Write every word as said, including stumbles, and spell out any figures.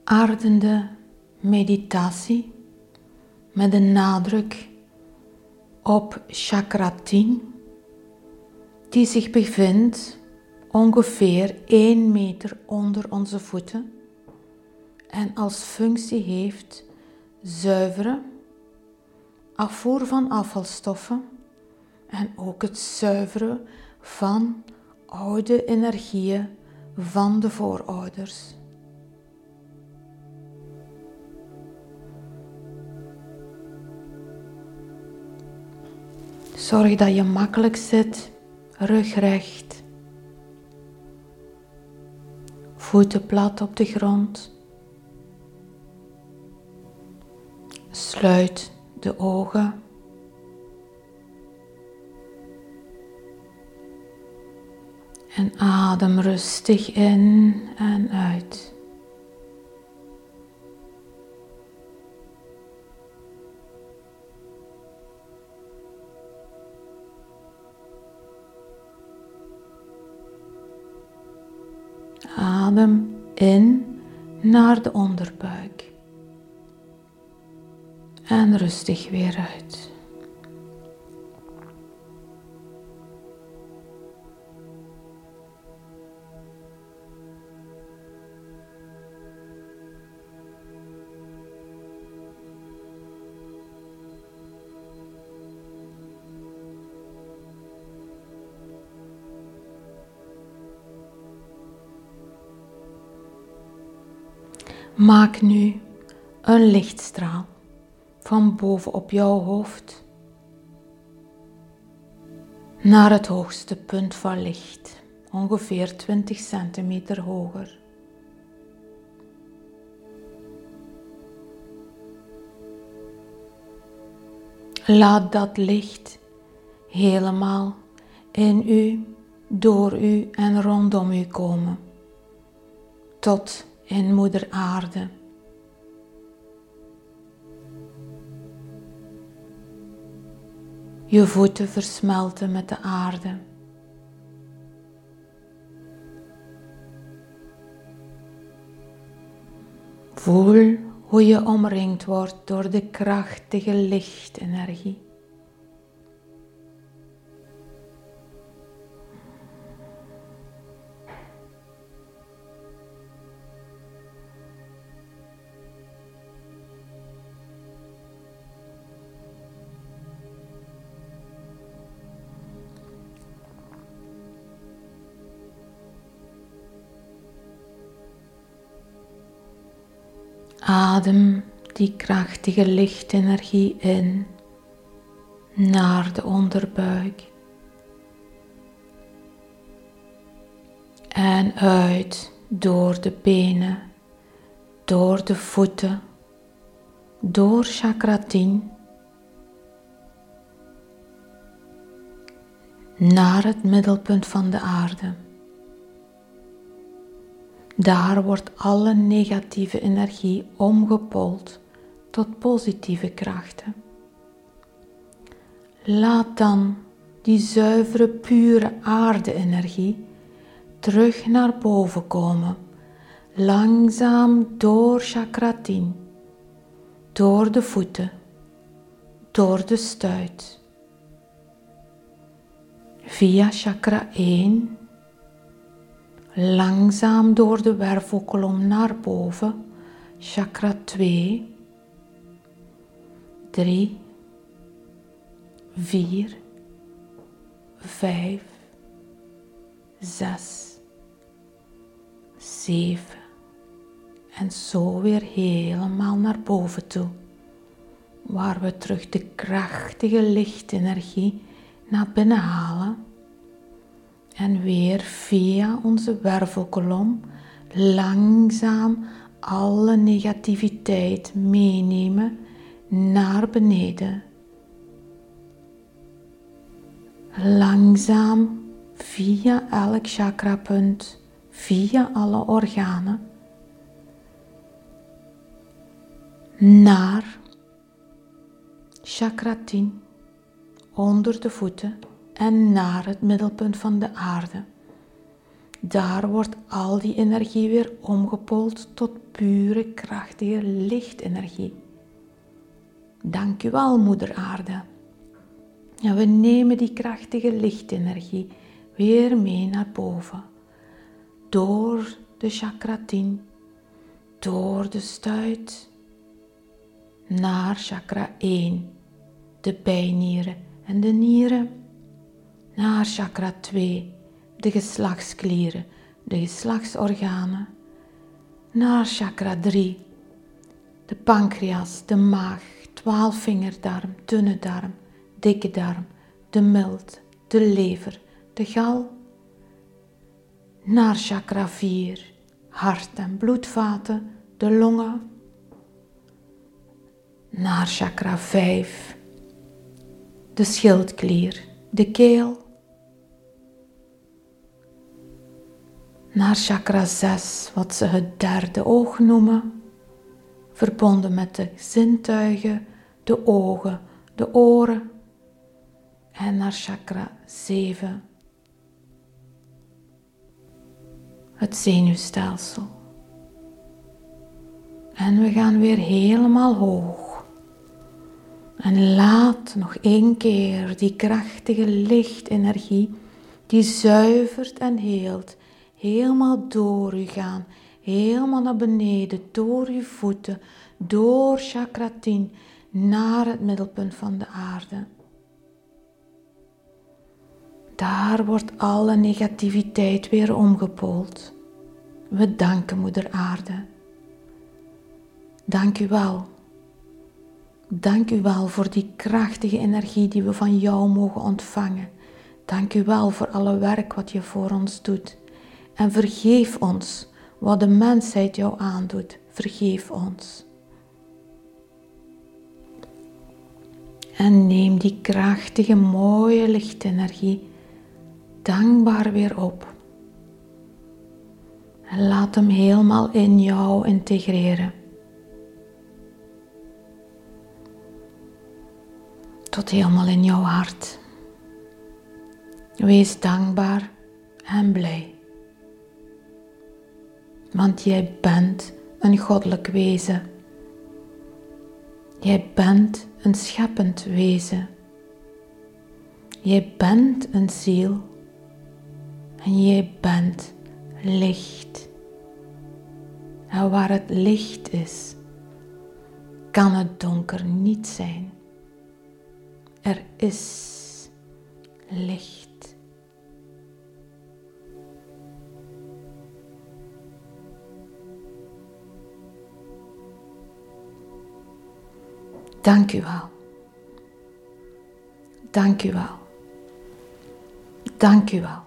aardende meditatie met een nadruk op chakra tien, die zich bevindt ongeveer één meter onder onze voeten en als functie heeft zuiveren, afvoer van afvalstoffen en ook het zuiveren van oude energieën van de voorouders. Zorg dat je makkelijk zit, rug recht, voeten plat op de grond. Sluit de ogen. En adem rustig in en uit. Adem in naar de onderbuik. En rustig weer uit. Maak nu een lichtstraal van boven op jouw hoofd naar het hoogste punt van licht, ongeveer twintig centimeter hoger. Laat dat licht helemaal in u, door u en rondom u komen, tot in Moeder Aarde. Je voeten versmelten met de aarde. Voel hoe je omringd wordt door de krachtige lichtenergie. Adem die krachtige lichtenergie in naar de onderbuik en uit door de benen, door de voeten, door chakra tien naar het middelpunt van de aarde. Daar wordt alle negatieve energie omgepold tot positieve krachten. Laat dan die zuivere, pure aarde-energie terug naar boven komen, langzaam door chakra tien, door de voeten, door de stuit, via chakra één, langzaam door de wervelkolom naar boven, chakra twee, drie, vier, vijf, zes, zeven en zo weer helemaal naar boven toe, waar we terug de krachtige lichtenergie naar binnen halen. En weer via onze wervelkolom langzaam alle negativiteit meenemen naar beneden. Langzaam via elk chakrapunt, via alle organen, naar chakra tien, onder de voeten en naar het middelpunt van de aarde. Daar wordt al die energie weer omgepoeld tot pure, krachtige lichtenergie. Dank u wel, Moeder Aarde. En we nemen die krachtige lichtenergie weer mee naar boven. Door de chakra tien, door de stuit, naar chakra één, de bijnieren en de nieren, naar chakra twee, de geslachtsklieren, de geslachtsorganen, naar chakra drie, de pancreas, de maag, twaalfvingerdarm, dunne darm, dikke darm, de milt, de lever, de gal, naar chakra vier, hart- en bloedvaten, de longen, naar chakra vijf, de schildklier, de keel, naar chakra zes, wat ze het derde oog noemen, verbonden met de zintuigen, de ogen, de oren, en naar chakra zeven, het zenuwstelsel. En we gaan weer helemaal hoog. En laat nog één keer die krachtige lichtenergie, die zuivert en heelt, helemaal door u gaan. Helemaal naar beneden, door uw voeten, door chakra tien, naar het middelpunt van de aarde. Daar wordt alle negativiteit weer omgepoeld. We danken Moeder Aarde. Dank u wel. Dank u wel voor die krachtige energie die we van jou mogen ontvangen. Dank u wel voor alle werk wat je voor ons doet. En vergeef ons wat de mensheid jou aandoet. Vergeef ons. En neem die krachtige, mooie lichtenergie dankbaar weer op. En laat hem helemaal in jou integreren. Tot helemaal in jouw hart. Wees dankbaar en blij. Want jij bent een goddelijk wezen. Jij bent een scheppend wezen. Jij bent een ziel. En jij bent licht. En waar het licht is, kan het donker niet zijn. Er is licht. Dank u wel. Dank u wel. Dank u wel.